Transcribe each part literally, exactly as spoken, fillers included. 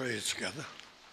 pray together.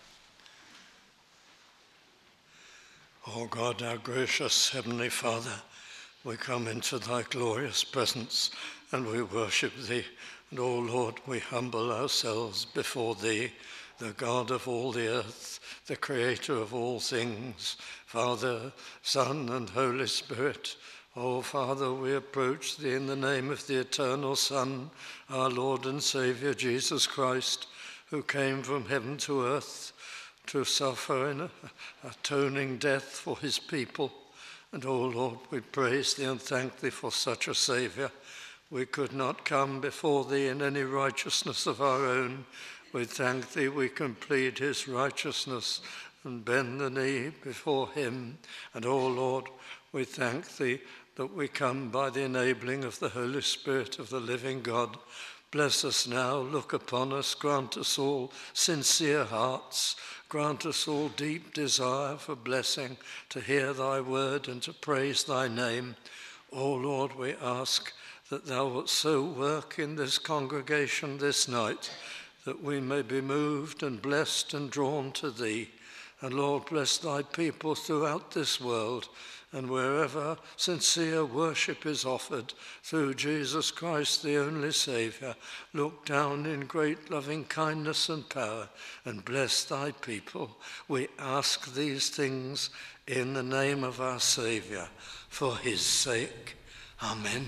O God, our gracious Heavenly Father, we come into thy glorious presence and we worship thee. And, O Lord, we humble ourselves before thee, the God of all the earth, the creator of all things, Father, Son, and Holy Spirit. O Father, we approach thee in the name of the eternal Son, our Lord and Saviour, Jesus Christ, who came from heaven to earth to suffer an atoning death for his people. And, O Lord, we praise thee and thank thee for such a Saviour. We could not come before thee in any righteousness of our own. We thank thee we can plead his righteousness and bend the knee before him. And, O Lord, we thank thee that we come by the enabling of the Holy Spirit of the living God. Bless us now, look upon us, grant us all sincere hearts, grant us all deep desire for blessing, to hear thy word and to praise thy name. O Lord, we ask that thou wilt so work in this congregation this night that we may be moved and blessed and drawn to thee. And Lord, bless thy people throughout this world, and wherever sincere worship is offered through Jesus Christ, the only Saviour, look down in great loving kindness and power and bless thy people. We ask these things in the name of our Saviour, for his sake. Amen.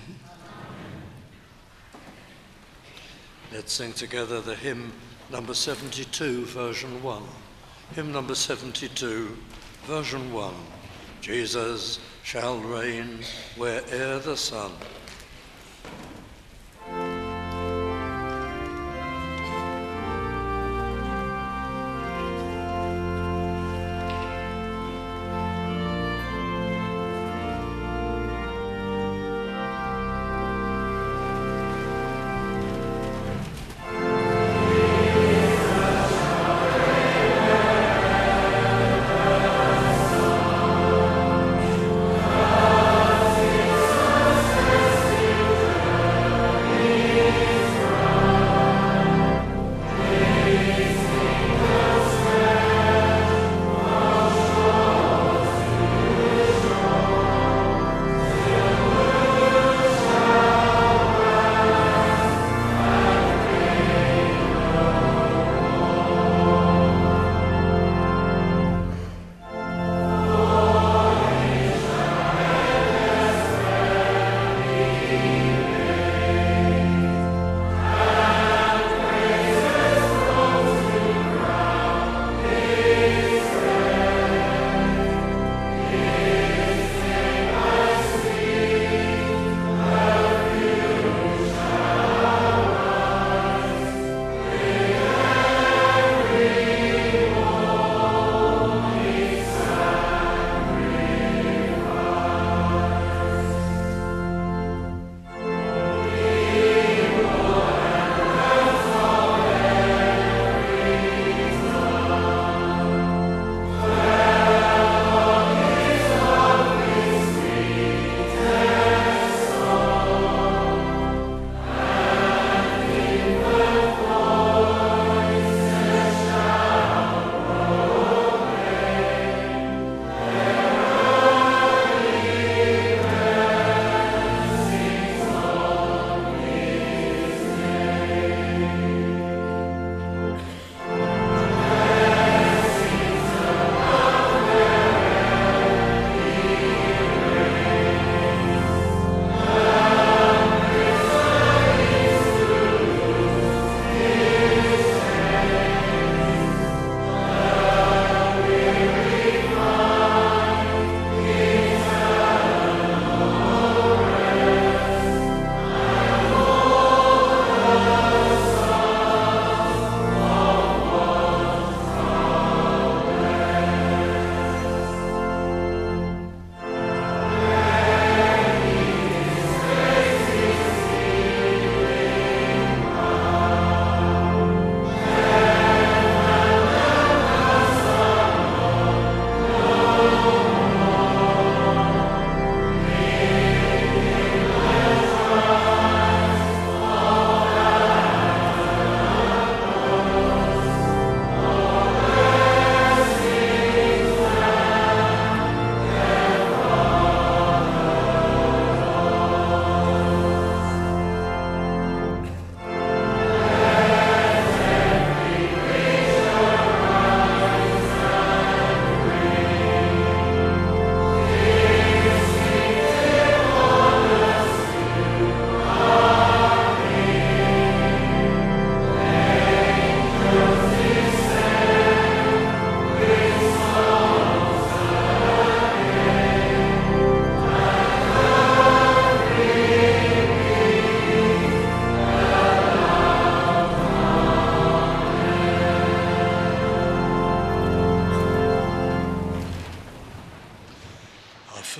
Let's sing together the hymn number seventy-two, version one. Hymn number seventy-two, version one. Jesus shall reign where'er the sun. Amen.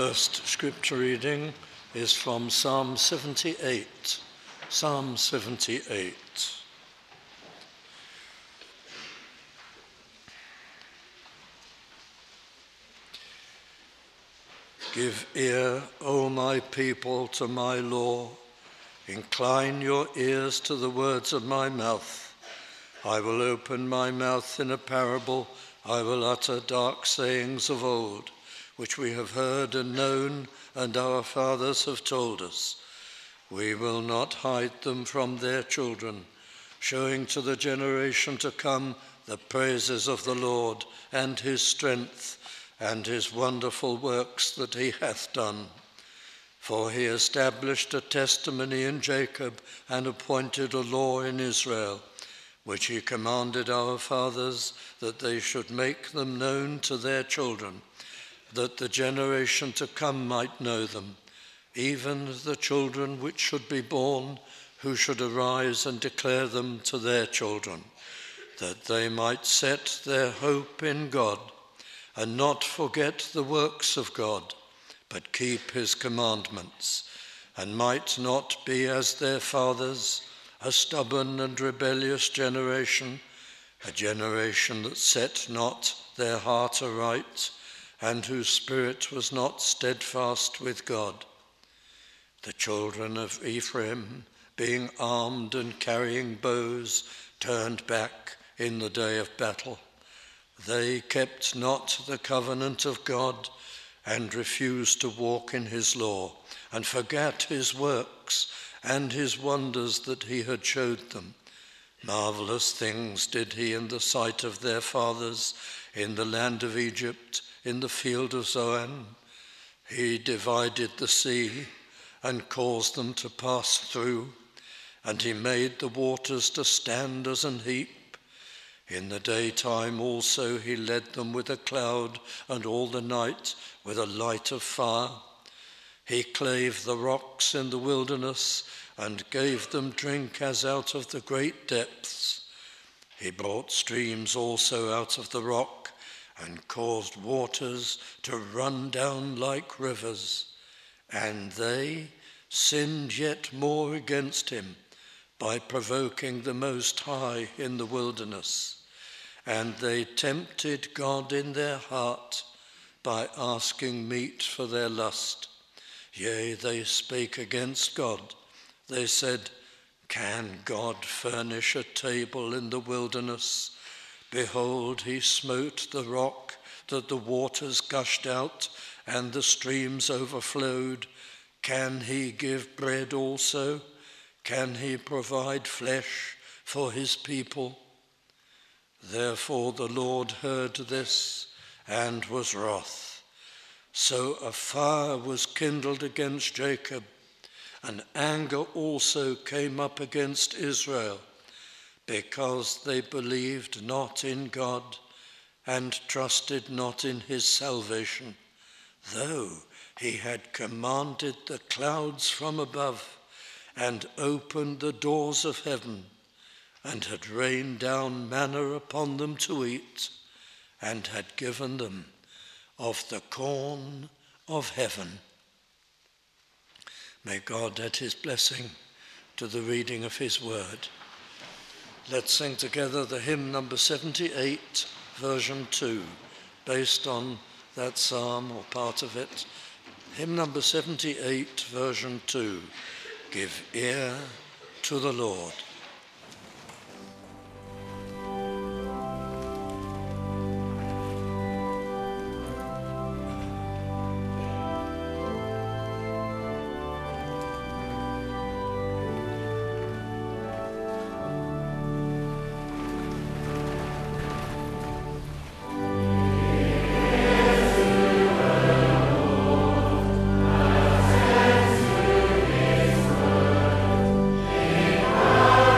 first scripture reading is from Psalm seventy-eight. Psalm seventy-eight. Give ear, O my people, to my law. Incline your ears to the words of my mouth. I will open my mouth in a parable. I will utter dark sayings of old, which we have heard and known, and our fathers have told us. We will not hide them from their children, showing to the generation to come the praises of the Lord and his strength, and his wonderful works that he hath done. For he established a testimony in Jacob and appointed a law in Israel, which he commanded our fathers, that they should make them known to their children, that the generation to come might know them, even the children which should be born, who should arise and declare them to their children, that they might set their hope in God, and not forget the works of God, but keep his commandments, and might not be as their fathers, a stubborn and rebellious generation, a generation that set not their heart aright, and whose spirit was not steadfast with God. The children of Ephraim, being armed and carrying bows, turned back in the day of battle. They kept not the covenant of God, and refused to walk in his law, and forgat his works and his wonders that he had showed them. Marvelous things did he in the sight of their fathers, in the land of Egypt, in the field of Zoan. He divided the sea and caused them to pass through, and he made the waters to stand as an heap. In the daytime also he led them with a cloud, and all the night with a light of fire. He clave the rocks in the wilderness, and gave them drink as out of the great depths. He brought streams also out of the rock, and caused waters to run down like rivers. And they sinned yet more against him, by provoking the Most High in the wilderness. And they tempted God in their heart by asking meat for their lust. Yea, they spake against God. They said, Can God furnish a table in the wilderness? Behold, he smote the rock that the waters gushed out and the streams overflowed. Can he give bread also? Can he provide flesh for his people? Therefore the Lord heard this and was wroth. So a fire was kindled against Jacob, and anger also came up against Israel, because they believed not in God and trusted not in his salvation, though he had commanded the clouds from above and opened the doors of heaven, and had rained down manna upon them to eat, and had given them of the corn of heaven. May God add his blessing to the reading of his word. Let's sing together the hymn number seventy-eight, version two, based on that psalm or part of it. Hymn number seventy-eight, version two, Give Ear to the Lord. Amen.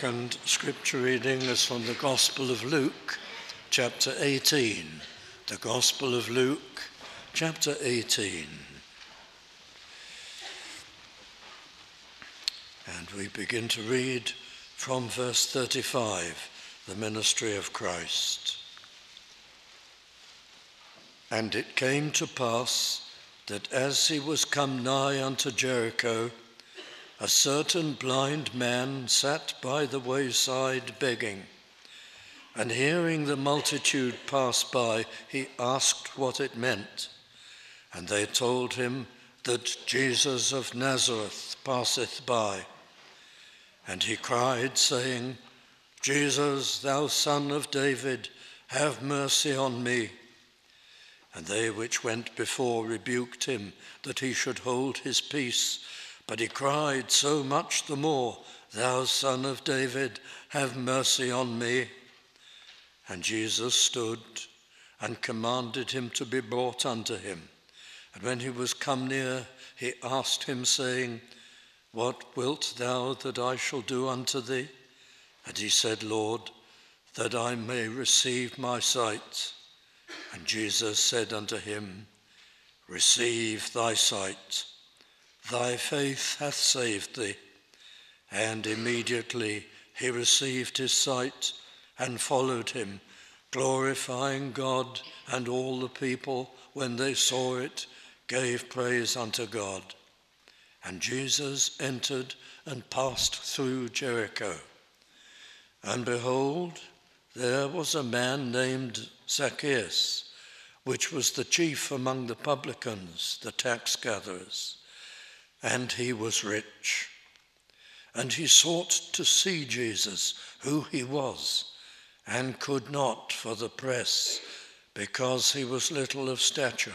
second scripture reading is from the Gospel of Luke, chapter eighteen. The Gospel of Luke, chapter eighteen. And we begin to read from verse thirty-five, the ministry of Christ. And it came to pass that as he was come nigh unto Jericho, a certain blind man sat by the wayside begging. And hearing the multitude pass by, he asked what it meant. And they told him that Jesus of Nazareth passeth by. And he cried, saying, Jesus, thou Son of David, have mercy on me. And they which went before rebuked him, that he should hold his peace. But he cried so much the more, Thou Son of David, have mercy on me. And Jesus stood and commanded him to be brought unto him. And when he was come near, he asked him, saying, What wilt thou that I shall do unto thee? And he said, Lord, that I may receive my sight. And Jesus said unto him, Receive thy sight. Thy faith hath saved thee. And immediately he received his sight and followed him, glorifying God, and all the people, when they saw it, gave praise unto God. And Jesus entered and passed through Jericho. And behold, there was a man named Zacchaeus, which was the chief among the publicans, the tax gatherers. And he was rich. And he sought to see Jesus, who he was, and could not for the press, because he was little of stature.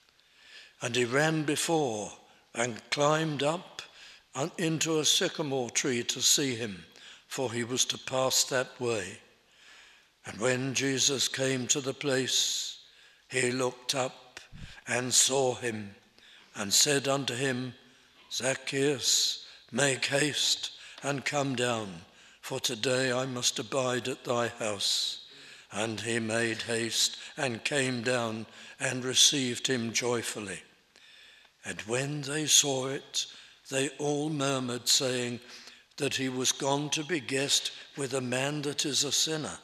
And he ran before and climbed up into a sycamore tree to see him, for he was to pass that way. And when Jesus came to the place, he looked up and saw him, and said unto him, Zacchaeus, make haste and come down, for today I must abide at thy house. And he made haste and came down and received him joyfully. And when they saw it, they all murmured, saying that he was gone to be guest with a man that is a sinner.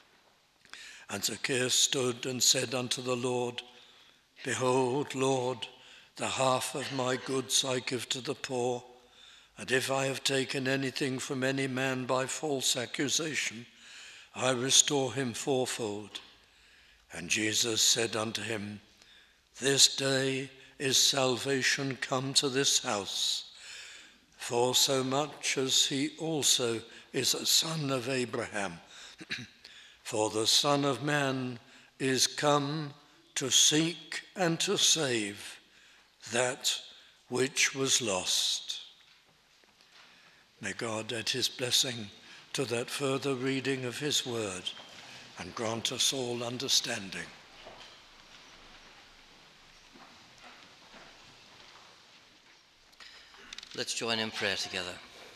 And Zacchaeus stood and said unto the Lord, Behold, Lord, the half of my goods I give to the poor, and if I have taken anything from any man by false accusation, I restore him fourfold. And Jesus said unto him, This day is salvation come to this house, for so much as he also is a son of Abraham. For the Son of Man is come to seek and to save that which was lost. May God add his blessing to that further reading of his word and grant us all understanding. Let's join in prayer together.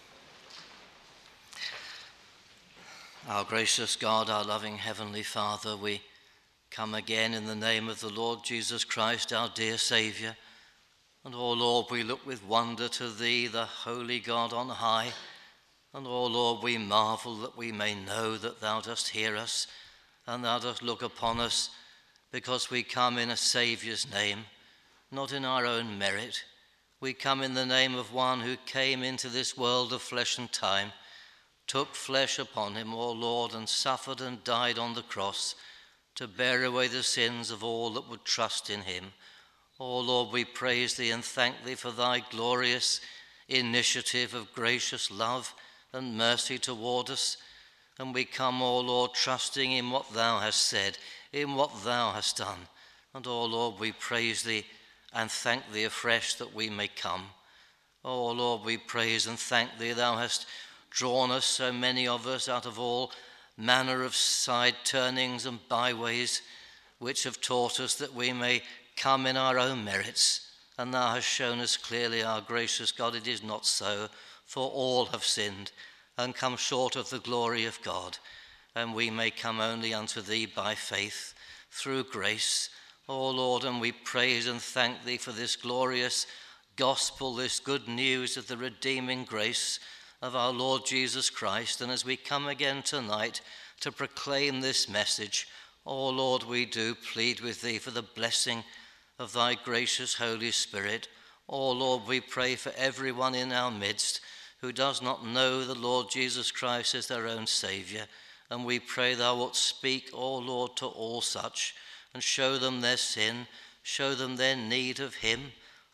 Our gracious God, our loving Heavenly Father, we come again in the name of the Lord Jesus Christ, our dear Saviour. And, O Lord, we look with wonder to Thee, the holy God on high. And, O Lord, we marvel that we may know that Thou dost hear us and Thou dost look upon us, because we come in a Saviour's name, not in our own merit. We come in the name of one who came into this world of flesh and time, took flesh upon him, O Lord, and suffered and died on the cross to bear away the sins of all that would trust in him. O Lord, we praise Thee and thank Thee for Thy glorious initiative of gracious love and mercy toward us. And we come, O Lord, trusting in what Thou hast said, in what Thou hast done. And, O Lord, we praise Thee and thank Thee afresh that we may come. O Lord, we praise and thank Thee. Thou hast drawn us, so many of us, out of all manner of side turnings and byways, which have taught us that we may come in our own merits. And Thou hast shown us clearly, our gracious God, it is not so, for all have sinned and come short of the glory of God, and we may come only unto thee by faith, through grace, O Lord, and we praise and thank thee for this glorious gospel, this good news of the redeeming grace of our Lord Jesus Christ. And as we come again tonight to proclaim this message, O Lord, we do plead with thee for the blessing of thy gracious Holy Spirit. O Lord, we pray for everyone in our midst who does not know the Lord Jesus Christ as their own Saviour. And we pray thou wilt speak, O Lord, to all such, and show them their sin, show them their need of him.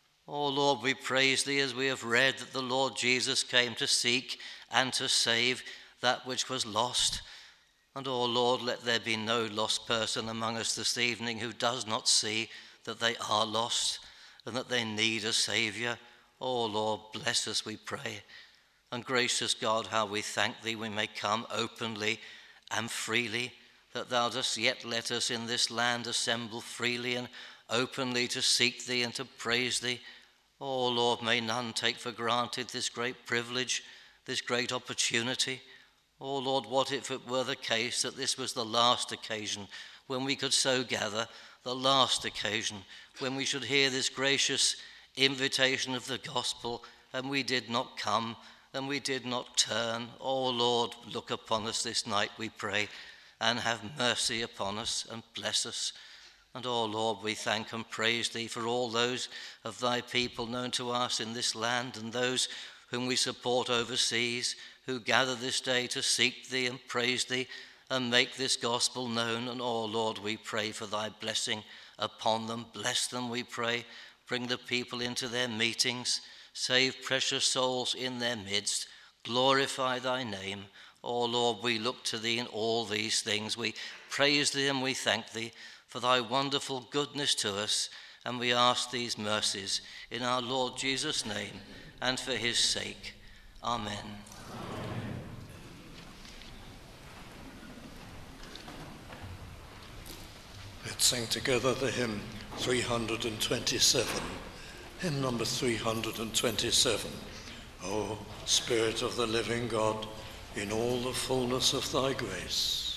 O Lord, we praise thee as we have read that the Lord Jesus came to seek and to save that which was lost. And, O Lord, let there be no lost person among us this evening who does not see that they are lost and that they need a Saviour. O Lord, bless us, we pray. And gracious God, how we thank thee we may come openly and freely, that thou dost yet let us in this land assemble freely and openly to seek thee and to praise thee. O Lord, may none take for granted this great privilege, this great opportunity. O Lord, what if it were the case that this was the last occasion when we could so gather, the last occasion when we should hear this gracious invitation of the gospel, and we did not come, and we did not turn. O Lord, look upon us this night, we pray, and have mercy upon us and bless us. And, O Lord, we thank and praise thee for all those of thy people known to us in this land, and those whom we support overseas, who gather this day to seek thee and praise thee and make this gospel known. And, O Lord, we pray for thy blessing upon them. Bless them, we pray. Bring the people into their meetings. Save precious souls in their midst. Glorify thy name. O Lord, we look to thee in all these things. We praise thee and we thank thee for thy wonderful goodness to us. And we ask these mercies in our Lord Jesus' name and for his sake. Amen. Let's sing together the hymn three hundred twenty-seven. Hymn number three hundred twenty-seven. O Spirit of the living God, in all the fullness of thy grace.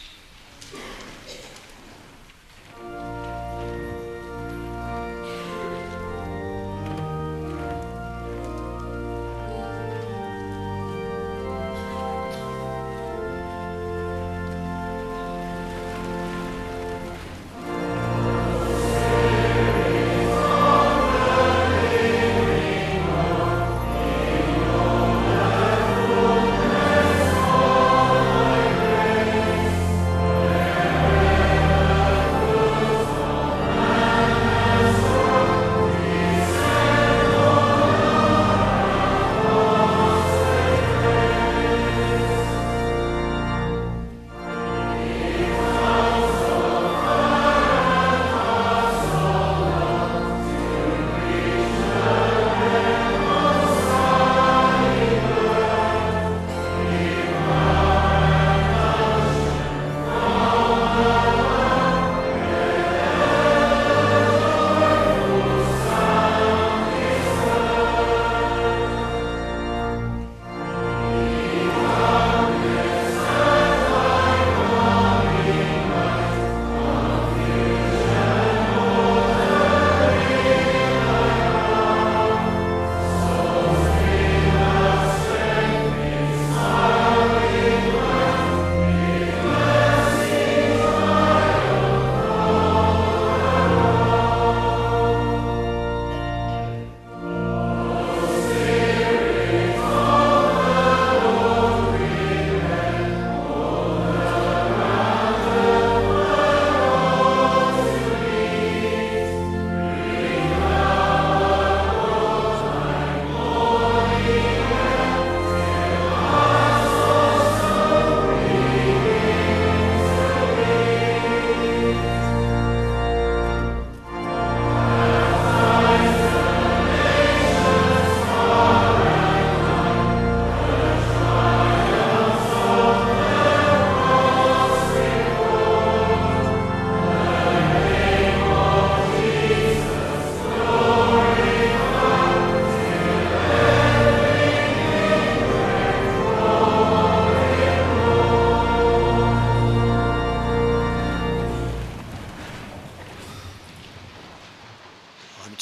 Amen.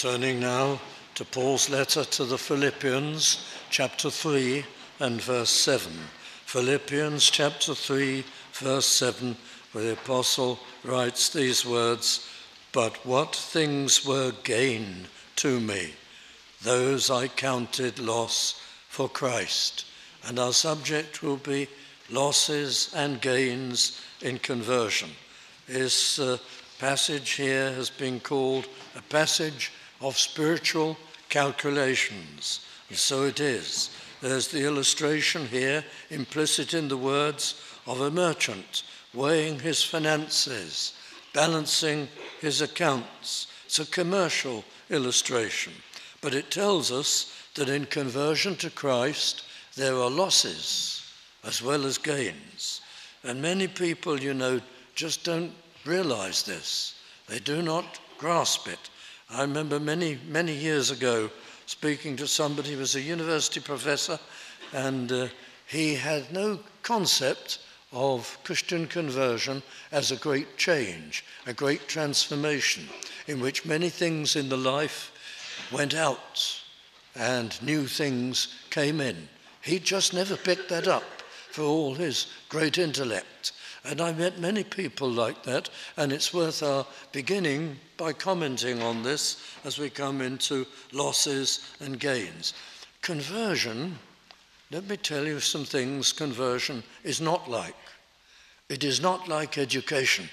Turning now to Paul's letter to the Philippians, chapter three and verse seven. Philippians chapter three, verse seven, where the apostle writes these words, "But what things were gain to me, those I counted loss for Christ." And our subject will be losses and gains in conversion. This uh, passage here has been called a passage of spiritual calculations. And so it is. There's the illustration here, implicit in the words of a merchant, weighing his finances, balancing his accounts. It's a commercial illustration. But it tells us that in conversion to Christ, there are losses as well as gains. And many people, you know, just don't realize this. They do not grasp it. I remember many, many years ago speaking to somebody who was a university professor, and uh, he had no concept of Christian conversion as a great change, a great transformation, in which many things in the life went out and new things came in. He just never picked that up for all his great intellect. And I met many people like that, and it's worth our beginning by commenting on this as we come into losses and gains. Conversion, let me tell you some things conversion is not like. It is not like education.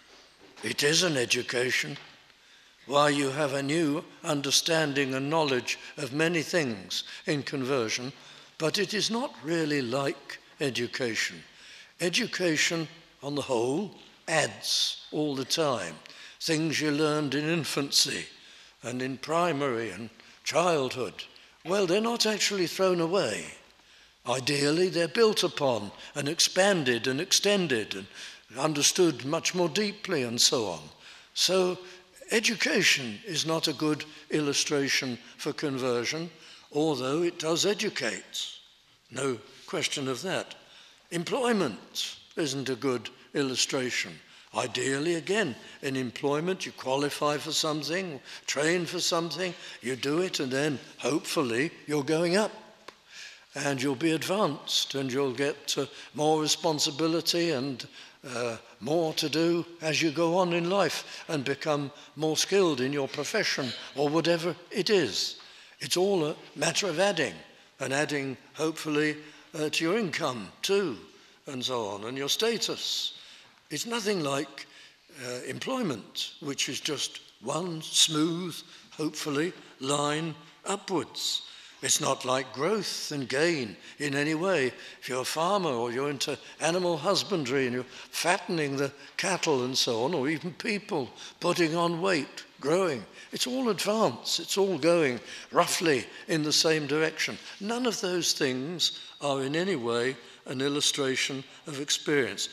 It is an education. While you have a new understanding and knowledge of many things in conversion, but it is not really like education. Education, on the whole, adds all the time. Things you learned in infancy and in primary and childhood, well, they're not actually thrown away. Ideally, they're built upon and expanded and extended and understood much more deeply and so on. So education is not a good illustration for conversion, although it does educate. No question of that. Employment isn't a good illustration. Ideally, again, in employment, you qualify for something, train for something, you do it, and then hopefully you're going up and you'll be advanced and you'll get uh, more responsibility and uh, more to do as you go on in life and become more skilled in your profession or whatever it is. It's all a matter of adding, and adding, hopefully, uh, to your income too, and so on, and your status. It's nothing like uh, employment, which is just one smooth, hopefully, line upwards. It's not like growth and gain in any way. If you're a farmer or you're into animal husbandry and you're fattening the cattle and so on, or even people putting on weight, growing, it's all advance. It's all going roughly in the same direction. None of those things are in any way an illustration of experience,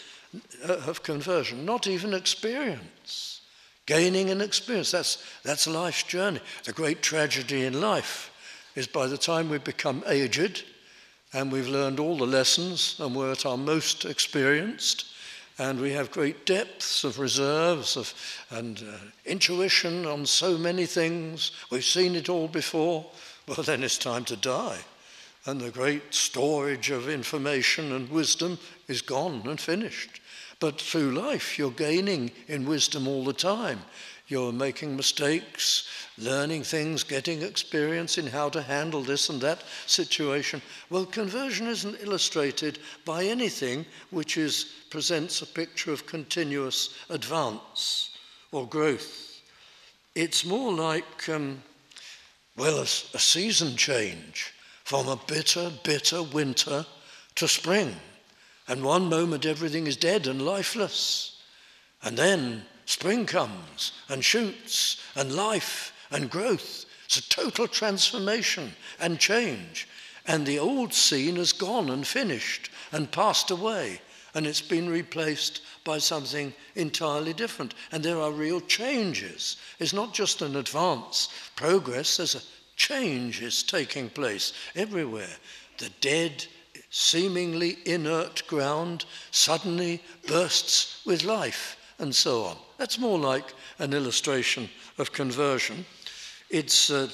of conversion, not even experience. Gaining an experience, that's, that's life's journey. The great tragedy in life is by the time we become aged and we've learned all the lessons and we're at our most experienced and we have great depths of reserves of, and uh, intuition on so many things, we've seen it all before, well then it's time to die. And the great storage of information and wisdom is gone and finished. But through life, you're gaining in wisdom all the time. You're making mistakes, learning things, getting experience in how to handle this and that situation. Well, conversion isn't illustrated by anything which is, presents a picture of continuous advance or growth. It's more like, um, well, a, a season change from a bitter, bitter winter to spring. And one moment everything is dead and lifeless. And then spring comes and shoots and life and growth. It's a total transformation and change. And the old scene has gone and finished and passed away. And it's been replaced by something entirely different. And there are real changes. It's not just an advance, progress. There's a change is taking place everywhere. The dead, seemingly inert ground suddenly bursts with life, and so on. That's more like an illustration of conversion. It's uh,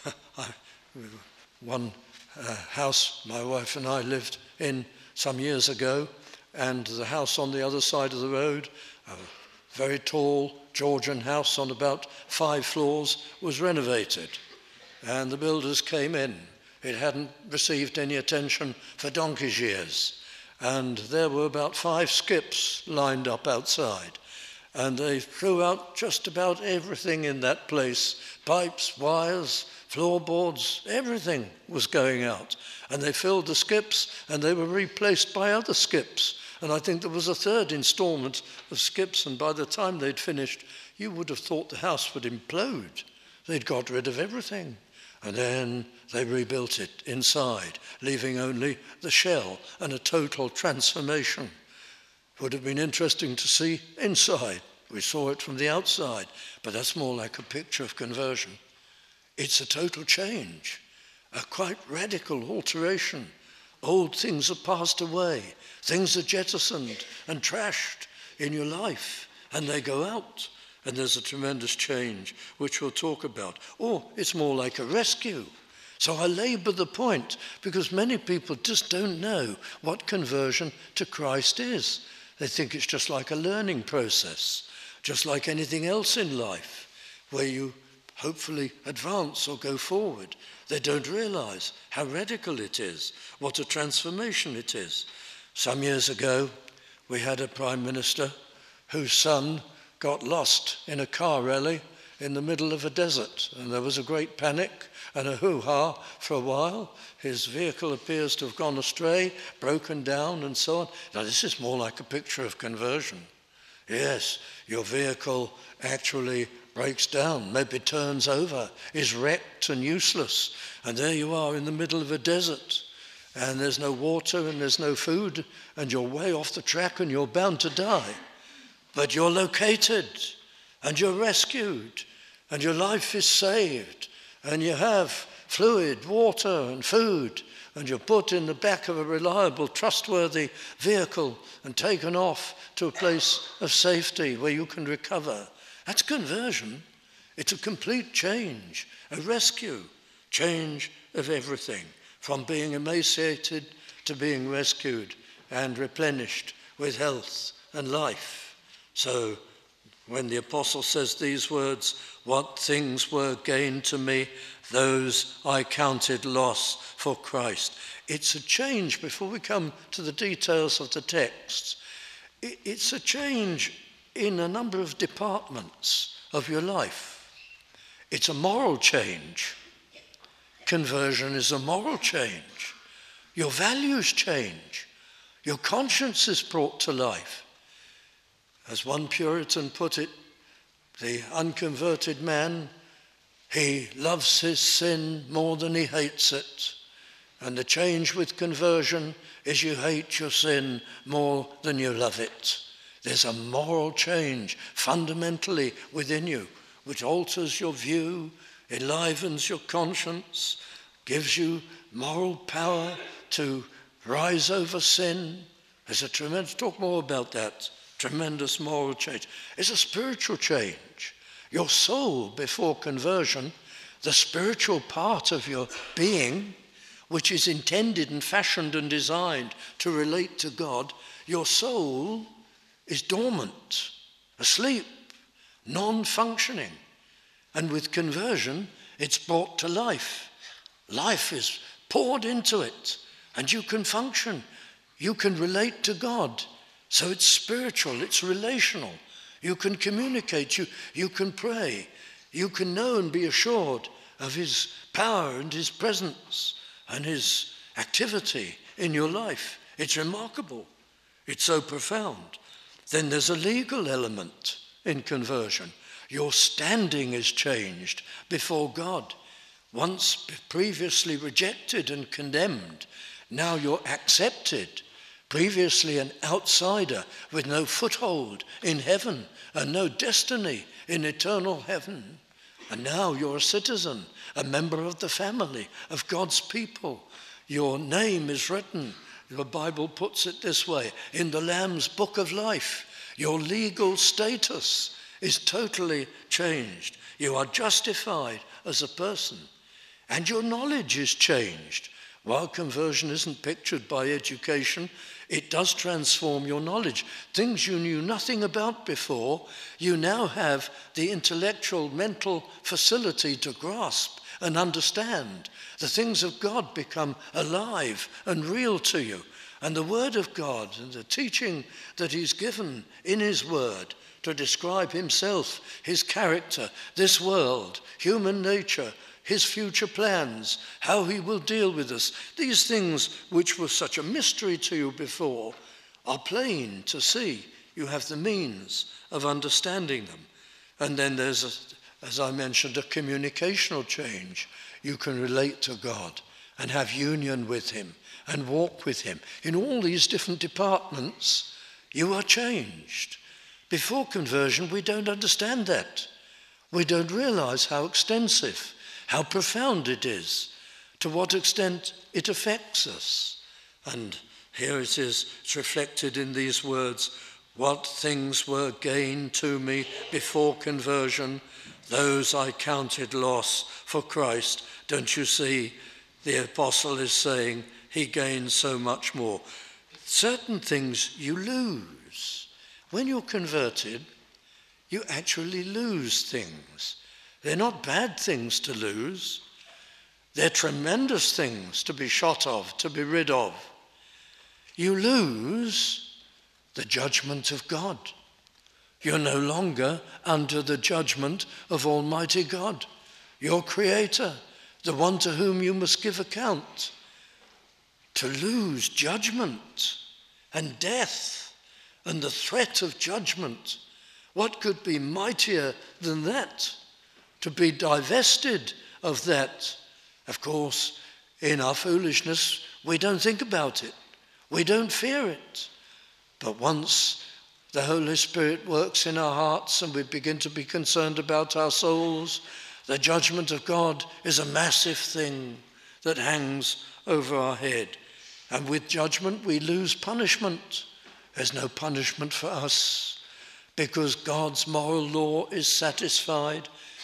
one uh, house my wife and I lived in some years ago, and the house on the other side of the road, a very tall Georgian house on about five floors, was renovated. And the builders came in. It hadn't received any attention for donkey's years. And there were about five skips lined up outside. And they threw out just about everything in that place. Pipes, wires, floorboards, everything was going out. And they filled the skips and they were replaced by other skips. And I think there was a third instalment of skips, and by the time they'd finished, you would have thought the house would implode. They'd got rid of everything. And then they rebuilt it inside, leaving only the shell and a total transformation. It would have been interesting to see inside. We saw it from the outside, but that's more like a picture of conversion. It's a total change, a quite radical alteration. Old things are passed away. Things are jettisoned and trashed in your life, and they go out. And there's a tremendous change, which we'll talk about. Or it's more like a rescue. So I labour the point, because many people just don't know what conversion to Christ is. They think it's just like a learning process, just like anything else in life, where you hopefully advance or go forward. They don't realise how radical it is, what a transformation it is. Some years ago, we had a Prime Minister whose son got lost in a car rally in the middle of a desert, and there was a great panic and a hoo-ha for a while. His vehicle appears to have gone astray, broken down, and so on. Now, this is more like a picture of conversion. Yes, your vehicle actually breaks down, maybe turns over, is wrecked and useless, and there you are in the middle of a desert, and there's no water and there's no food, and you're way off the track and you're bound to die. But you're located, and you're rescued, and your life is saved, and you have fluid, water, and food, and you're put in the back of a reliable, trustworthy vehicle and taken off to a place of safety where you can recover. That's conversion. It's a complete change, a rescue, change of everything, from being emaciated to being rescued and replenished with health and life. So when the apostle says these words, "What things were gained to me, those I counted loss for Christ." It's a change, before we come to the details of the text, it's a change in a number of departments of your life. It's a moral change. Conversion is a moral change. Your values change. Your conscience is brought to life. As one Puritan put it, the unconverted man, he loves his sin more than he hates it. And the change with conversion is you hate your sin more than you love it. There's a moral change fundamentally within you, which alters your view, enlivens your conscience, gives you moral power to rise over sin. There's a tremendous, talk more about that, tremendous moral change. It's a spiritual change. Your soul before conversion, the spiritual part of your being, which is intended and fashioned and designed to relate to God, your soul is dormant, asleep, non-functioning. And with conversion, it's brought to life. Life is poured into it, and you can function. You can relate to God. So it's spiritual, it's relational. You can communicate, you, you can pray. You can know and be assured of his power and his presence and his activity in your life. It's remarkable. It's so profound. Then there's a legal element in conversion. Your standing is changed before God. Once previously rejected and condemned, now you're accepted. Previously an outsider with no foothold in heaven and no destiny in eternal heaven. And now you're a citizen, a member of the family of God's people. Your name is written, the Bible puts it this way, in the Lamb's book of life. Your legal status is totally changed. You are justified as a person. And your knowledge is changed. While conversion isn't pictured by education, it does transform your knowledge. Things you knew nothing about before, you now have the intellectual, mental facility to grasp and understand. The things of God become alive and real to you. And the Word of God and the teaching that He's given in His Word to describe Himself, His character, this world, human nature, His future plans, how He will deal with us. These things which were such a mystery to you before are plain to see. You have the means of understanding them. And then there's, a, as I mentioned, a communicational change. You can relate to God and have union with Him and walk with Him. In all these different departments, you are changed. Before conversion, we don't understand that. We don't realize how extensive, how profound it is, to what extent it affects us. And here it is, it's reflected in these words, what things were gain to me before conversion, those I counted loss for Christ. Don't you see? The apostle is saying he gains so much more. Certain things you lose. When you're converted, you actually lose things. They're not bad things to lose. They're tremendous things to be shot of, to be rid of. You lose the judgment of God. You're no longer under the judgment of Almighty God, your Creator, the one to whom you must give account. To lose judgment and death and the threat of judgment, what could be mightier than that? To be divested of that. Of course, in our foolishness, we don't think about it. We don't fear it. But once the Holy Spirit works in our hearts and we begin to be concerned about our souls, the judgment of God is a massive thing that hangs over our head. And with judgment, we lose punishment. There's no punishment for us because God's moral law is satisfied.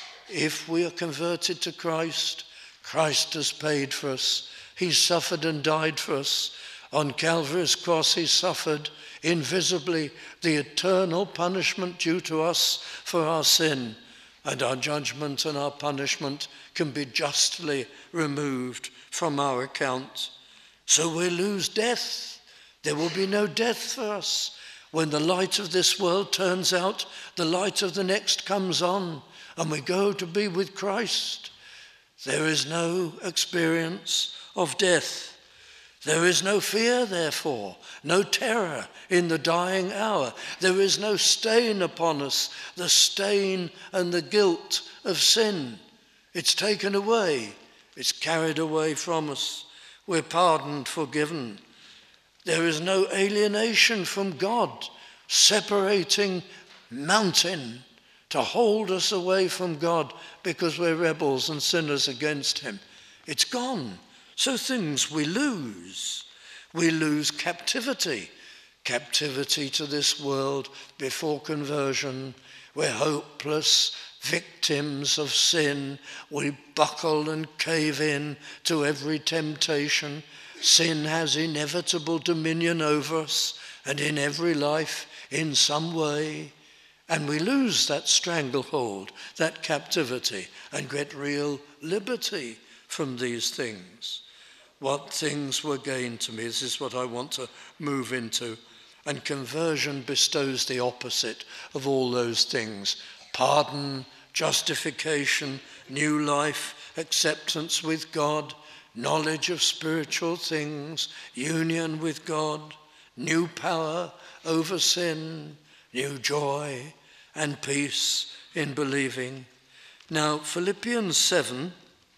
If we are converted to Christ, Christ has paid for us. He suffered and died for us. On Calvary's cross, he suffered invisibly the eternal punishment due to us for our sin. And our judgment and our punishment can be justly removed from our account. So we lose death. There will be no death for us. When the light of this world turns out, the light of the next comes on, and we go to be with Christ. There is no experience of death. There is no fear, therefore, no terror in the dying hour. There is no stain upon us, the stain and the guilt of sin. It's taken away. It's carried away from us. We're pardoned, forgiven. There is no alienation from God, separating mountain to hold us away from God because we're rebels and sinners against him. It's gone. So things we lose. We lose captivity. Captivity to this world before conversion. We're hopeless victims of sin. We buckle and cave in to every temptation. Sin has inevitable dominion over us and in every life in some way. And we lose that stranglehold, that captivity, and get real liberty from these things. What things were gained to me, this is what I want to move into. And conversion bestows the opposite of all those things. Pardon, justification, new life, acceptance with God, knowledge of spiritual things, union with God, new power over sin, new joy and peace in believing. Now, Philippians seven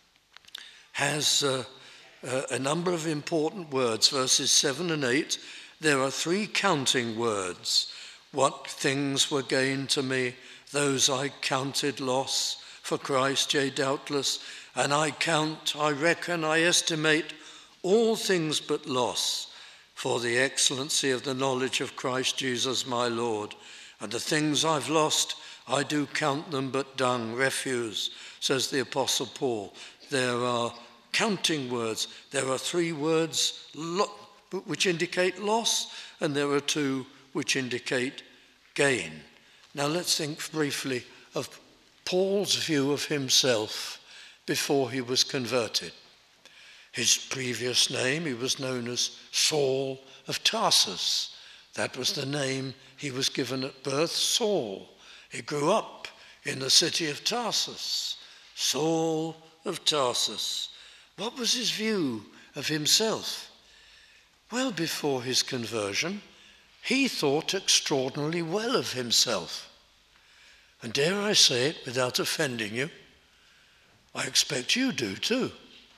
has uh, uh, a number of important words, verses seven and eight. There are three counting words. What things were gained to me, those I counted loss for Christ, yea, doubtless. And I count, I reckon, I estimate all things but loss for the excellency of the knowledge of Christ Jesus my Lord. And the things I've lost, I do count them but dung, refuse, says the Apostle Paul. There are counting words. There are three words lo- which indicate loss, and there are two which indicate gain. Now let's think briefly of Paul's view of himself before he was converted. His previous name, he was known as Saul of Tarsus. That was the name he was given at birth, Saul. He grew up in the city of Tarsus. Saul of Tarsus. What was his view of himself? Well, before his conversion, he thought extraordinarily well of himself. And dare I say it without offending you, I expect you do too.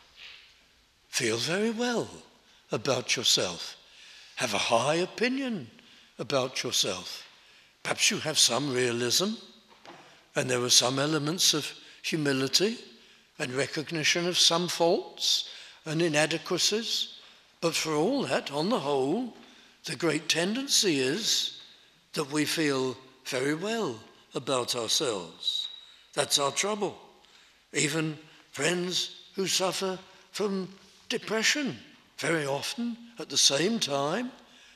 Feel very well about yourself. Have a high opinion about yourself. Perhaps you have some realism, and there were some elements of humility and recognition of some faults and inadequacies. But for all that, on the whole, the great tendency is that we feel very well about ourselves. That's our trouble. Even friends who suffer from depression, very often at the same time,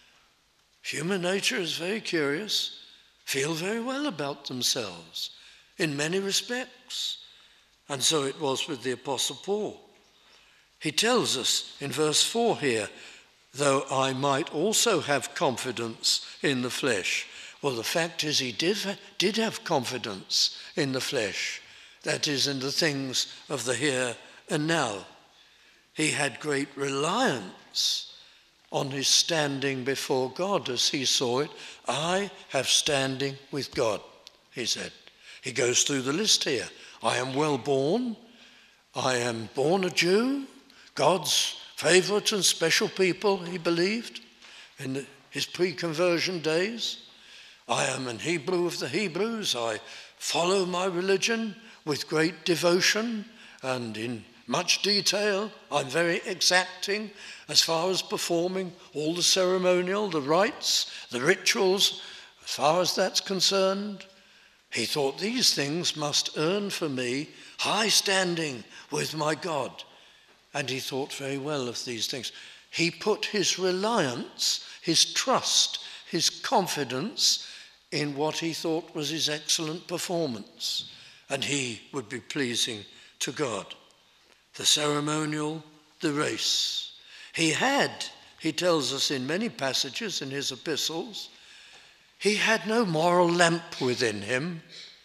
human nature is very curious, feel very well about themselves in many respects. And so it was with the Apostle Paul. He tells us in verse four here, though I might also have confidence in the flesh. Well, the fact is he did, did have confidence in the flesh, that is, in the things of the here and now. He had great reliance on his standing before God as he saw it. I have standing with God, he said. He goes through the list here. I am well born. I am born a Jew. God's favourite and special people, he believed, in the, his pre-conversion days. I am an Hebrew of the Hebrews. I follow my religion with great devotion and in much detail. I'm very exacting as far as performing all the ceremonial, the rites, the rituals, as far as that's concerned. He thought these things must earn for me high standing with my God. And he thought very well of these things. He put his reliance, his trust, his confidence in what he thought was his excellent performance. And he would be pleasing to God. The ceremonial, the race. He had, he tells us in many passages in his epistles, he had no moral lamp within him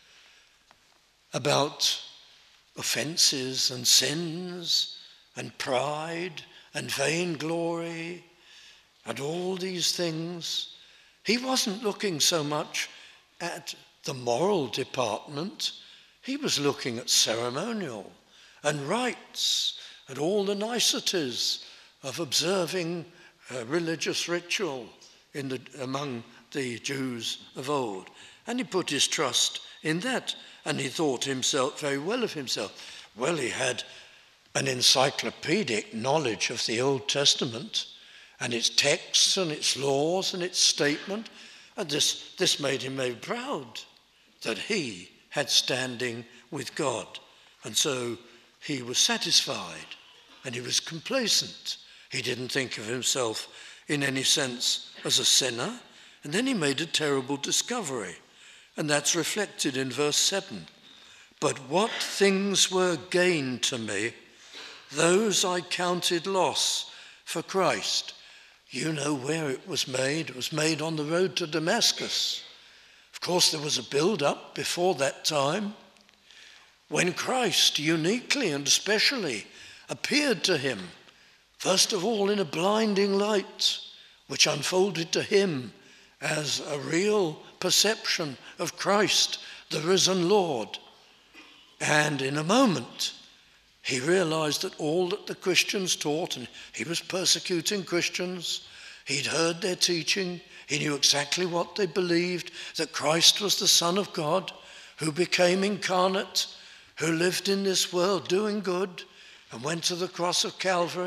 about offences and sins and pride and vainglory and all these things. He wasn't looking so much at the moral department. He was looking at ceremonial and rites and all the niceties of observing a religious ritual in the, among the Jews of old. And he put his trust in that, and he thought himself very well of himself. Well, he had an encyclopedic knowledge of the Old Testament and its texts and its laws and its statement, and this, this made him very proud that he had standing with God. And so he was satisfied and he was complacent. He didn't think of himself in any sense as a sinner. And then he made a terrible discovery, and that's reflected in verse seven. But what things were gain to me, those I counted loss for Christ. You know where it was made. It was made on the road to Damascus. Of course, there was a build-up before that time when Christ uniquely and especially appeared to him, first of all in a blinding light, which unfolded to him as a real perception of Christ, the risen Lord. And in a moment, he realized that all that the Christians taught, and he was persecuting Christians, he'd heard their teaching, he knew exactly what they believed, that Christ was the Son of God, who became incarnate, who lived in this world doing good, and went to the cross of Calvary,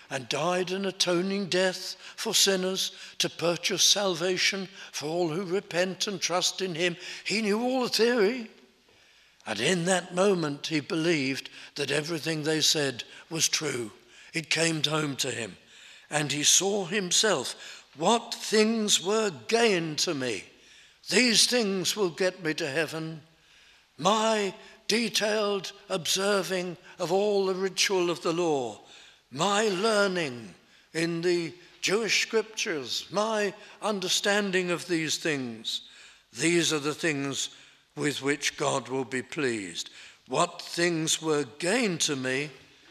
and died an atoning death for sinners to purchase salvation for all who repent and trust in him. He knew all the theory. And in that moment, he believed that everything they said was true. It came home to him. And he saw himself, what things were gain to me. These things will get me to heaven. My detailed observing of all the ritual of the law, my learning in the Jewish scriptures, my understanding of these things, these are the things with which God will be pleased. What things were gain to me,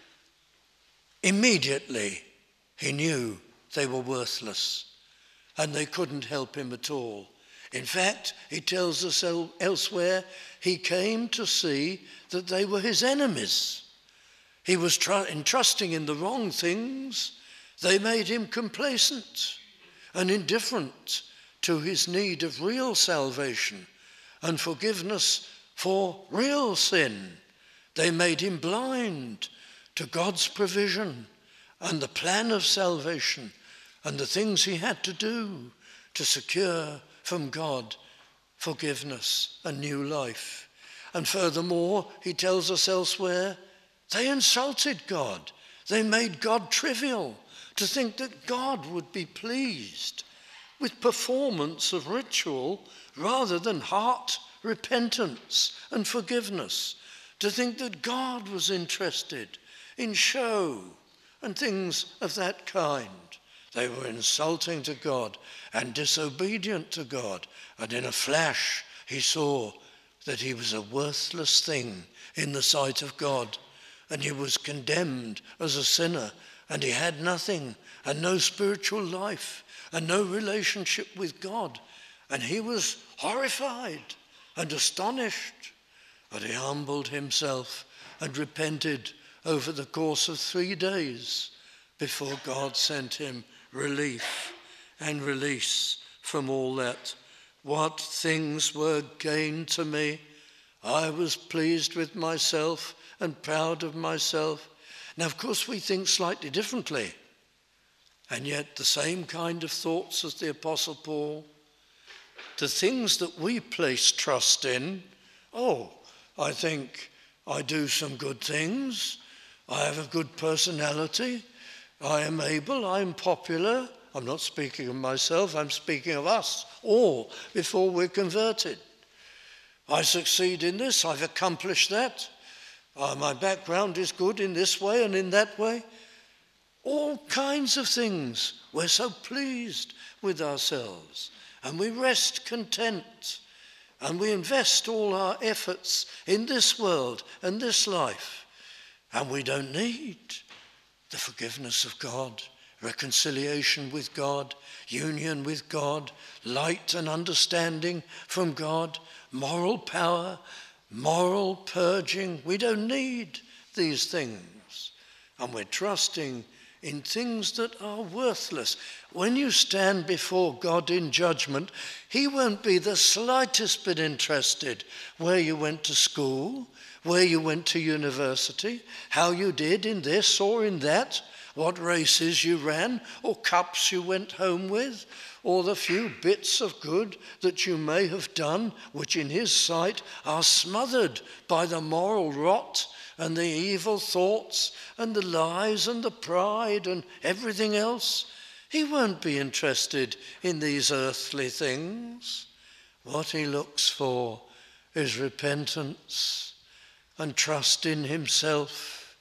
immediately he knew they were worthless and they couldn't help him at all. In fact, he tells us elsewhere, he came to see that they were his enemies. He was tr- entrusting in the wrong things. They made him complacent and indifferent to his need of real salvation and forgiveness for real sin. They made him blind to God's provision and the plan of salvation and the things he had to do to secure from God forgiveness and new life. And furthermore, he tells us elsewhere, they insulted God. They made God trivial. To think that God would be pleased with performance of ritual rather than heart repentance and forgiveness. To think that God was interested in show and things of that kind. They were insulting to God and disobedient to God. And in a flash, he saw that he was a worthless thing in the sight of God. And he was condemned as a sinner. And he had nothing and no spiritual life and no relationship with God. And he was horrified and astonished. But he humbled himself and repented over the course of three days before God sent him relief and release from all that. What things were gained to me. I was pleased with myself and proud of myself. Now, of course, we think slightly differently, and yet the same kind of thoughts as the Apostle Paul. The things that we place trust in, oh, I think I do some good things, I have a good personality, I am able, I am popular. I'm not speaking of myself, I'm speaking of us all before we're converted. I succeed in this, I've accomplished that. Uh, my background is good in this way and in that way. All kinds of things. We're so pleased with ourselves and we rest content and we invest all our efforts in this world and this life, and we don't need the forgiveness of God, reconciliation with God, union with God, light and understanding from God, moral power, moral purging. We don't need these things. And we're trusting in things that are worthless. When you stand before God in judgment, he won't be the slightest bit interested where you went to school, where you went to university, how you did in this or in that, what races you ran or cups you went home with, or the few bits of good that you may have done, which in his sight are smothered by the moral rot and the evil thoughts and the lies and the pride and everything else. He won't be interested in these earthly things. What he looks for is repentance and trust in himself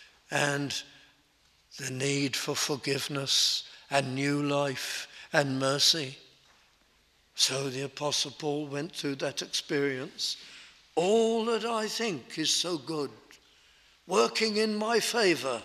and the need for forgiveness and new life and mercy. So the Apostle Paul went through that experience. All that I think is so good, working in my favor,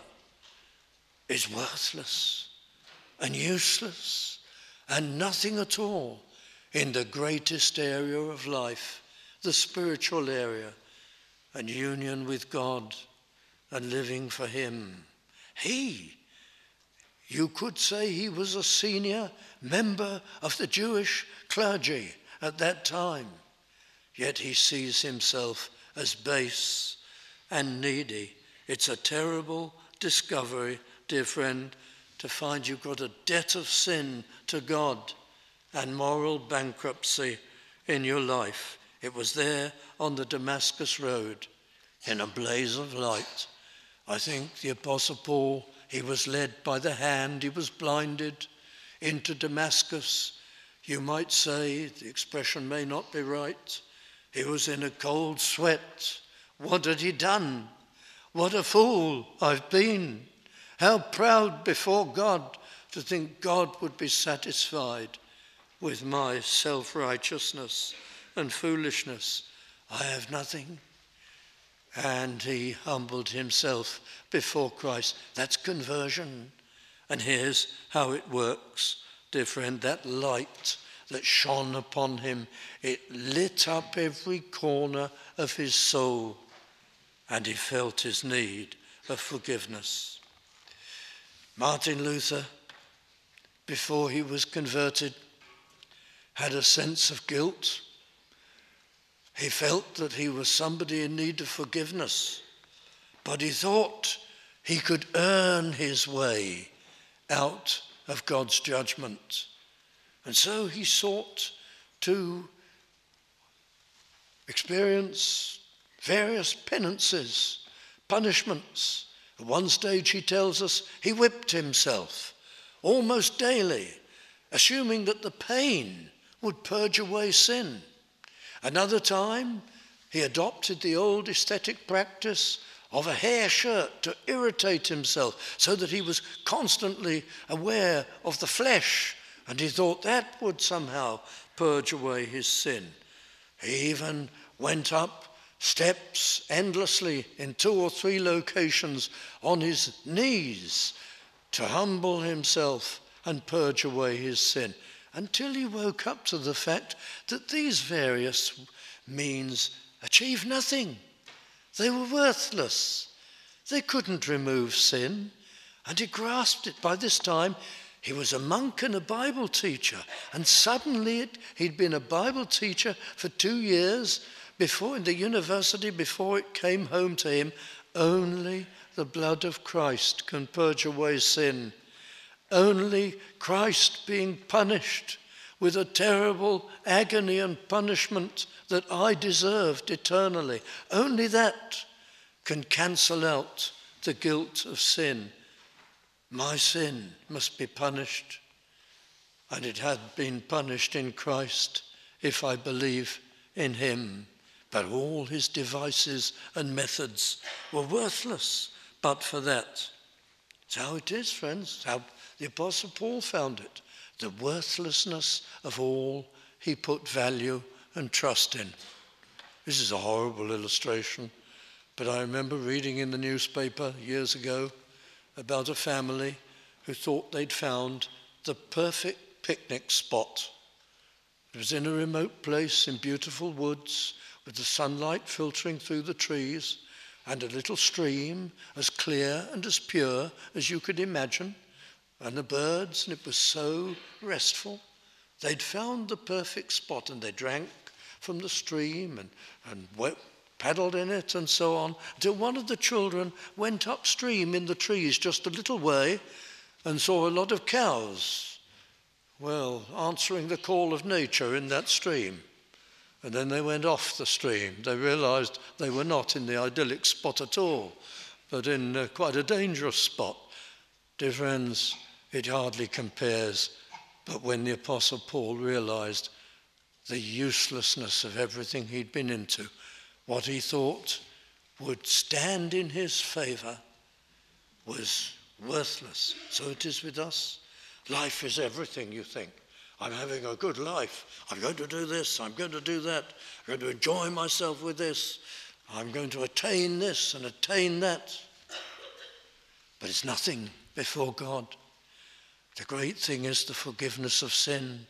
is worthless and useless and nothing at all in the greatest area of life, the spiritual area, and union with God and living for him. He, you could say he was a senior member of the Jewish clergy at that time, yet he sees himself as base and needy. It's a terrible discovery dear friend, to find you've got a debt of sin to God and moral bankruptcy in your life. It was there on the Damascus Road in a blaze of light. I think the Apostle Paul, he was led by the hand, he was blinded into Damascus. You might say, the expression may not be right, he was in a cold sweat. What had he done? What a fool I've been. How proud before God to think God would be satisfied with my self-righteousness and foolishness. I have nothing. And he humbled himself before Christ. That's conversion. And here's how it works, dear friend. That light that shone upon him, it lit up every corner of his soul, and he felt his need of forgiveness. Martin Luther, before he was converted, had a sense of guilt. He felt that he was somebody in need of forgiveness, but he thought he could earn his way out of God's judgment. And so he sought to experience various penances, punishments. At one stage, he tells us, he whipped himself almost daily, assuming that the pain would purge away sin. Another time, he adopted the old aesthetic practice of a hair shirt to irritate himself so that he was constantly aware of the flesh, and he thought that would somehow purge away his sin. He even went up steps endlessly in two or three locations on his knees to humble himself and purge away his sin, until he woke up to the fact that these various means achieved nothing. They were worthless. They couldn't remove sin. And he grasped it. By this time, he was a monk and a Bible teacher. And suddenly it, he'd been a Bible teacher for two years before in the university, before it came home to him. Only the blood of Christ can purge away sin. Only Christ being punished with a terrible agony and punishment that I deserved eternally. Only that can cancel out the guilt of sin. My sin must be punished, and it had been punished in Christ if I believe in him. But all his devices and methods were worthless but for that. It's how it is, friends. It's how the Apostle Paul found it. The worthlessness of all he put value and trust in. This is a horrible illustration, but I remember reading in the newspaper years ago about a family who thought they'd found the perfect picnic spot. It was in a remote place in beautiful woods with the sunlight filtering through the trees and a little stream as clear and as pure as you could imagine, and the birds, and it was so restful. They'd found the perfect spot, and they drank from the stream and, and wet, paddled in it and so on, until one of the children went upstream in the trees just a little way and saw a lot of cows, well, answering the call of nature in that stream. And then they went off the stream. They realized they were not in the idyllic spot at all, but in uh, quite a dangerous spot. Dear friends, it hardly compares, but when the Apostle Paul realized the uselessness of everything he'd been into, what he thought would stand in his favor was worthless. So it is with us. Life is everything, you think. I'm having a good life. I'm going to do this. I'm going to do that. I'm going to enjoy myself with this. I'm going to attain this and attain that. But it's nothing before God. The great thing is the forgiveness of sin,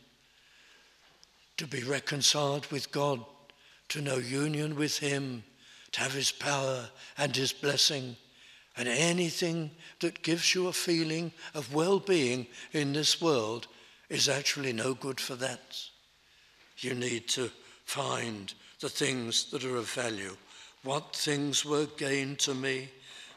to be reconciled with God, to know union with him, to have his power and his blessing. And anything that gives you a feeling of well-being in this world is actually no good for that. You need to find the things that are of value. What things were gain to me?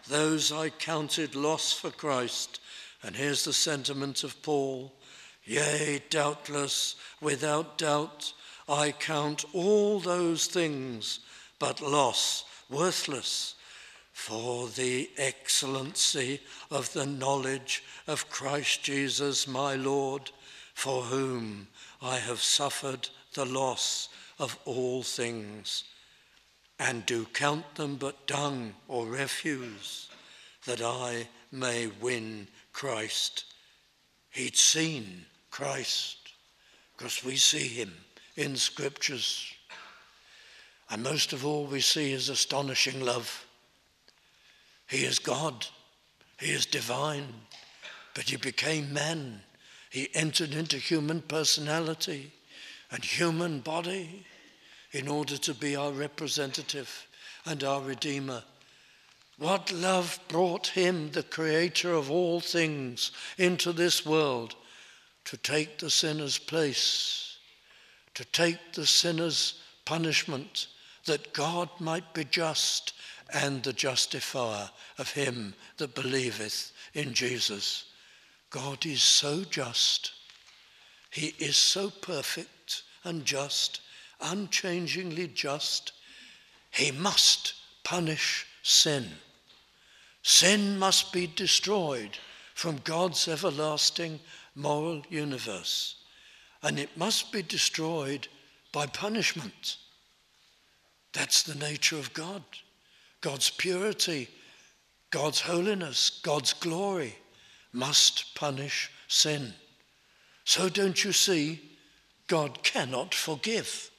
those I counted loss for Christ. And here's the sentiment of Paul. Yea, doubtless, without doubt, I count all those things but loss, worthless, for the excellency of the knowledge of Christ Jesus my Lord, for whom I have suffered the loss of all things, and do count them but dung or refuse, that I may win Christ. He'd seen Christ, because we see him in scriptures. And most of all, we see his astonishing love. He is God. He is divine. But he became man. He entered into human personality and human body in order to be our representative and our Redeemer. What love brought him, the creator of all things, into this world to take the sinner's place, to take the sinner's punishment, that God might be just and the justifier of him that believeth in Jesus. God is so just. He is so perfect and just, unchangingly just. He must punish sin. Sin must be destroyed from God's everlasting moral universe. And it must be destroyed by punishment. That's the nature of God. God's purity, God's holiness, God's glory must punish sin. So don't you see, God cannot forgive.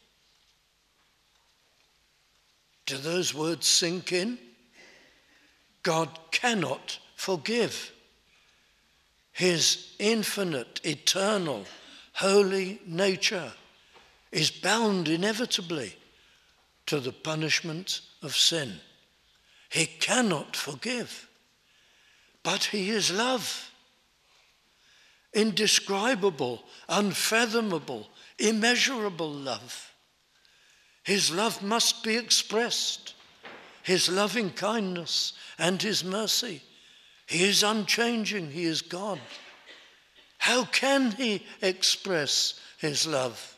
Do those words sink in? God cannot forgive. His infinite, eternal, holy nature is bound inevitably to the punishment of sin. He cannot forgive, but he is love. Indescribable, unfathomable, immeasurable love. His love must be expressed. His loving kindness and his mercy. He is unchanging. He is God. How can he express his love?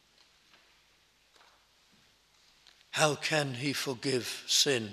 How can he forgive sin?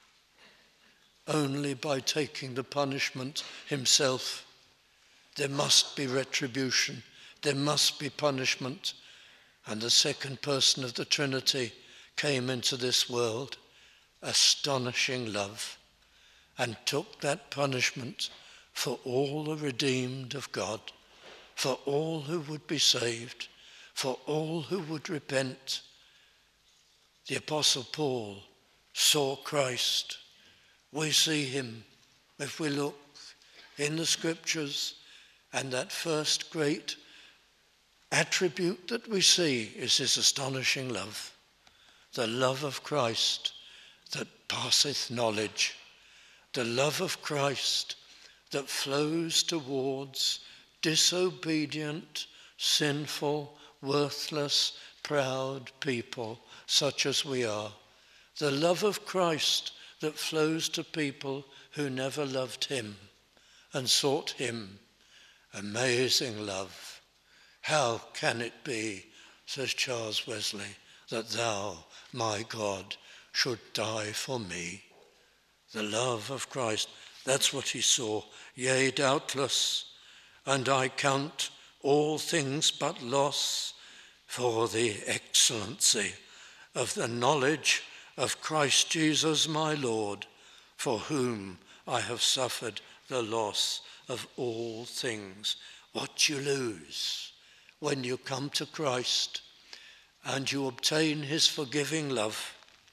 Only by taking the punishment himself. There must be retribution. There must be punishment. And the second person of the Trinity came into this world, astonishing love, and took that punishment for all the redeemed of God, for all who would be saved, for all who would repent. The Apostle Paul saw Christ. We see him if we look in the scriptures, and that first great attribute that we see is his astonishing love, the love of Christ that passeth knowledge, the love of Christ that flows towards disobedient, sinful, worthless, proud people such as we are, the love of Christ that flows to people who never loved him and sought him. Amazing love. How can it be, says Charles Wesley, that thou, my God, should die for me? The love of Christ, that's what he saw. Yea, doubtless, and I count all things but loss for the excellency of the knowledge of Christ Jesus my Lord, for whom I have suffered the loss of all things. What you lose when you come to Christ and you obtain his forgiving love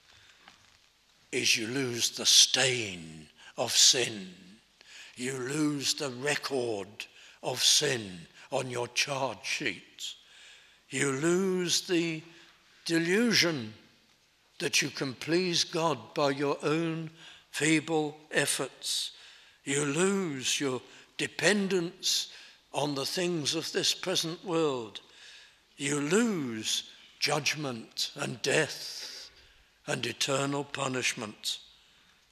is you lose the stain of sin. You lose the record of sin on your charge sheet. You lose the delusion that you can please God by your own feeble efforts. You lose your dependence on the things of this present world. You lose judgment and death and eternal punishment.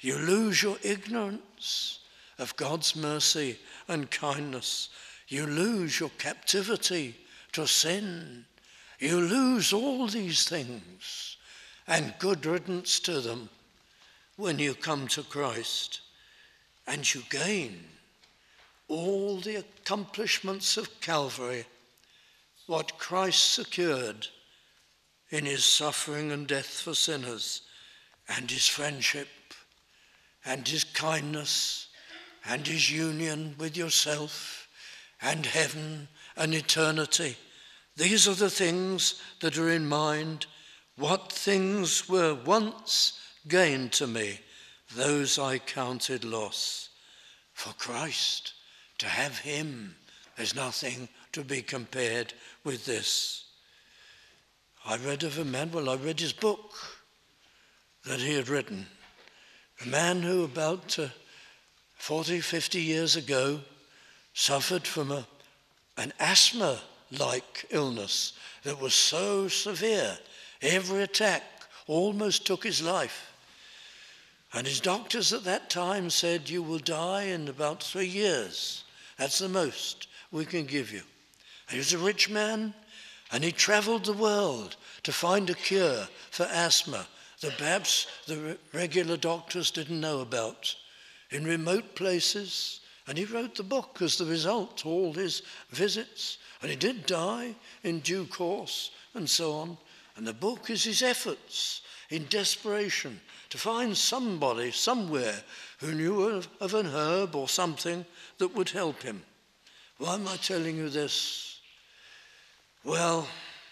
You lose your ignorance of God's mercy and kindness. You lose your captivity to sin. You lose all these things, and good riddance to them when you come to Christ. And you gain all the accomplishments of Calvary, what Christ secured in his suffering and death for sinners, and his friendship, and his kindness, and his union with yourself, and heaven and eternity. These are the things that are in mind. What things were once gain to me, those I counted loss. For Christ, to have him, there's nothing to be compared with this. I read of a man, well, I read his book that he had written. A man who about uh, forty, fifty years ago suffered from a, an asthma-like illness that was so severe, every attack almost took his life. And his doctors at that time said, you will die in about three years. That's the most we can give you. And he was a rich man, and he traveled the world to find a cure for asthma that perhaps the regular doctors didn't know about, in remote places. And he wrote the book as the result to all his visits. And he did die in due course and so on. And the book is his efforts in desperation to find somebody somewhere who knew of, of an herb or something that would help him. Why am I telling you this? Well,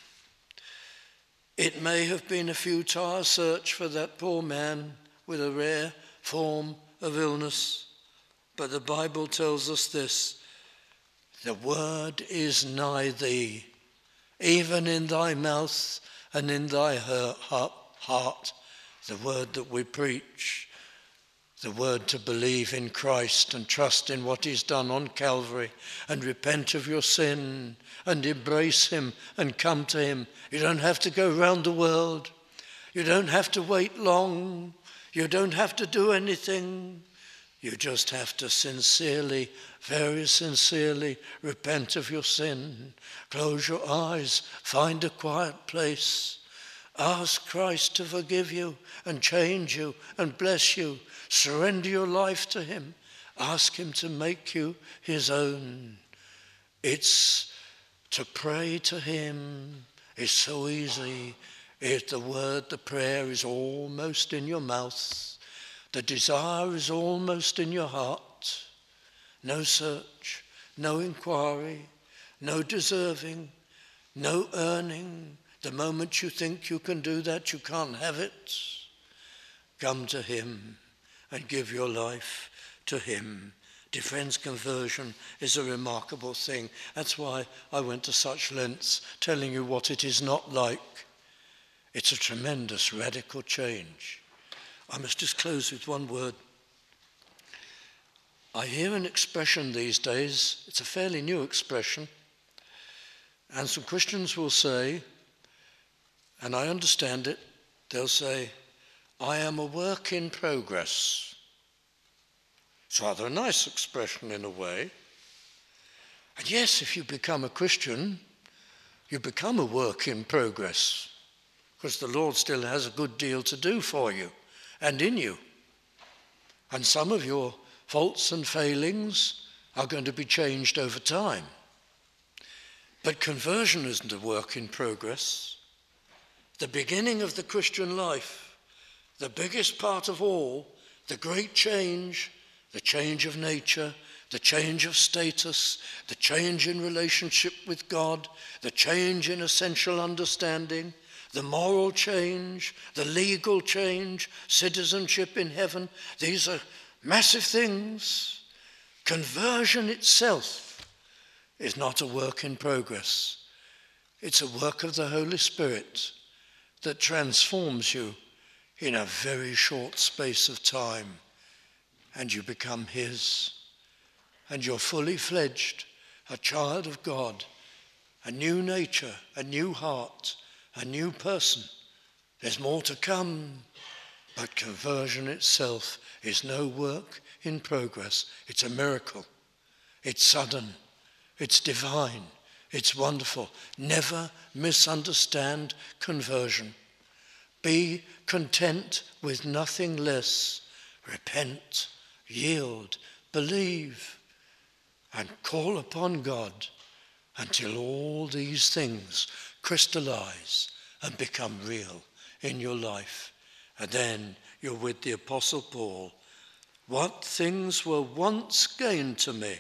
it may have been a futile search for that poor man with a rare form of illness, but the Bible tells us this: the word is nigh thee, even in thy mouth and in thy heart, the word that we preach, the word to believe in Christ and trust in what he's done on Calvary and repent of your sin and embrace him and come to him. You don't have to go round the world. You don't have to wait long. You don't have to do anything. You just have to sincerely, very sincerely repent of your sin. Close your eyes, find a quiet place. Ask Christ to forgive you and change you and bless you. Surrender your life to him. Ask him to make you his own. It's to pray to him. It's so easy. It's the word, the prayer is almost in your mouth. The desire is almost in your heart. No search, no inquiry, no deserving, no earning. The moment you think you can do that, you can't have it. Come to him and give your life to him. Dear friends, conversion is a remarkable thing. That's why I went to such lengths telling you what it is not like. It's a tremendous radical change. I must just close with one word. I hear an expression these days, it's a fairly new expression, and some Christians will say, and I understand it, they'll say, I am a work in progress. It's rather a nice expression in a way. And yes, if you become a Christian, you become a work in progress, because the Lord still has a good deal to do for you and in you. And some of your faults and failings are going to be changed over time. But conversion isn't a work in progress. The beginning of the Christian life, the biggest part of all, the great change, the change of nature, the change of status, the change in relationship with God, the change in essential understanding, the moral change, the legal change, citizenship in heaven. These are massive things. Conversion itself is not a work in progress. It's a work of the Holy Spirit that transforms you in a very short space of time, and you become his, and you're fully fledged, a child of God, a new nature, a new heart, a new person. There's more to come, But conversion itself is no work in progress. It's a miracle. It's sudden. It's divine. It's wonderful. Never misunderstand conversion. Be content with nothing less. Repent, yield, believe, and call upon God until all these things crystallize and become real in your life. And then you're with the Apostle Paul. What things were once gained to me,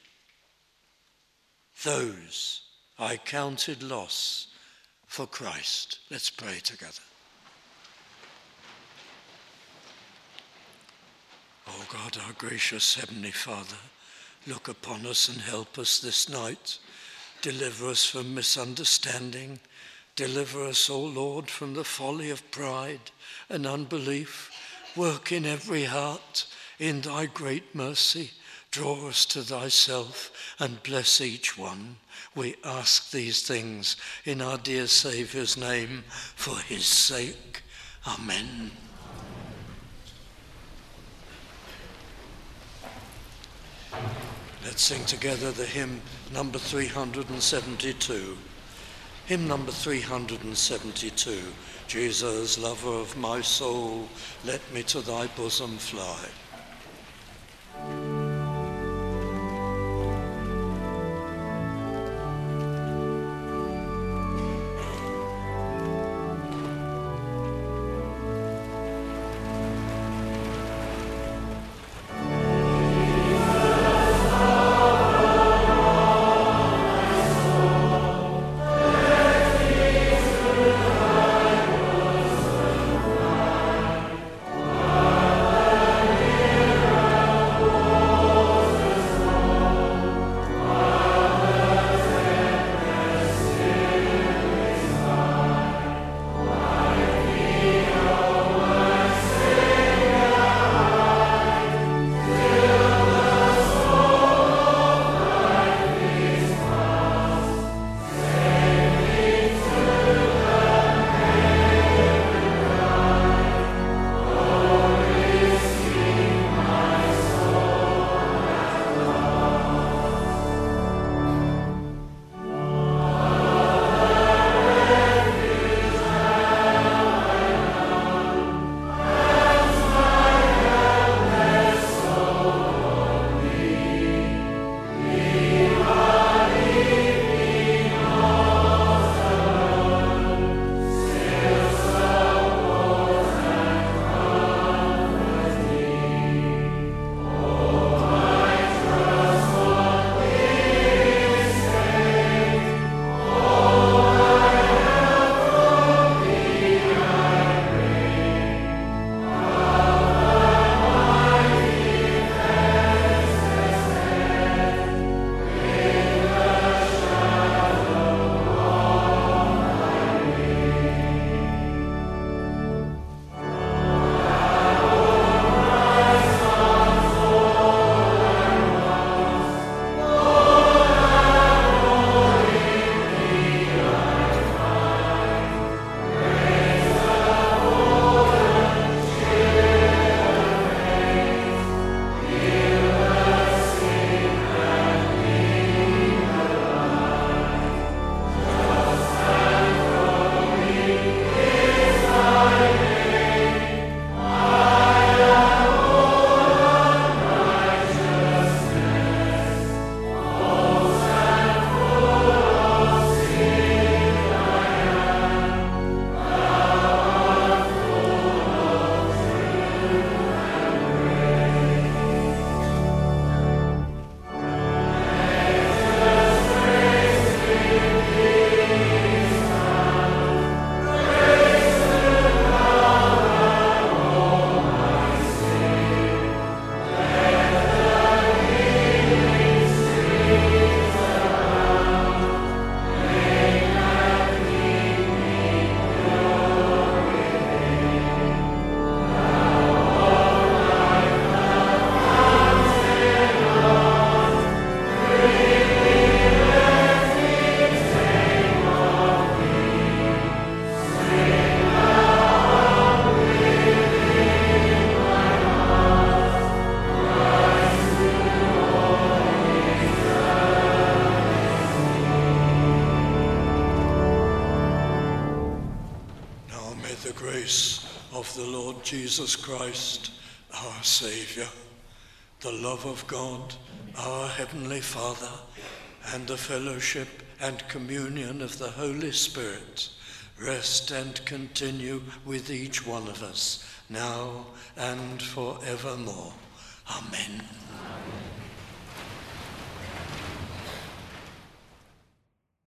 those I counted loss for Christ. Let's pray together. Oh God, our gracious Heavenly Father, look upon us and help us this night. Deliver us from misunderstanding. Deliver us, O Lord, from the folly of pride and unbelief. Work in every heart in thy great mercy. Draw us to thyself and bless each one. We ask these things in our dear Saviour's name, for his sake. Amen. Let's sing together the hymn number three hundred seventy-two. Hymn number three hundred seventy-two. Jesus, lover of my soul, let me to thy bosom fly. Amen. grace of the Lord Jesus Christ, our Saviour, the love of God, our Heavenly Father, and the fellowship and communion of the Holy Spirit rest and continue with each one of us, now and forevermore. Amen. Amen.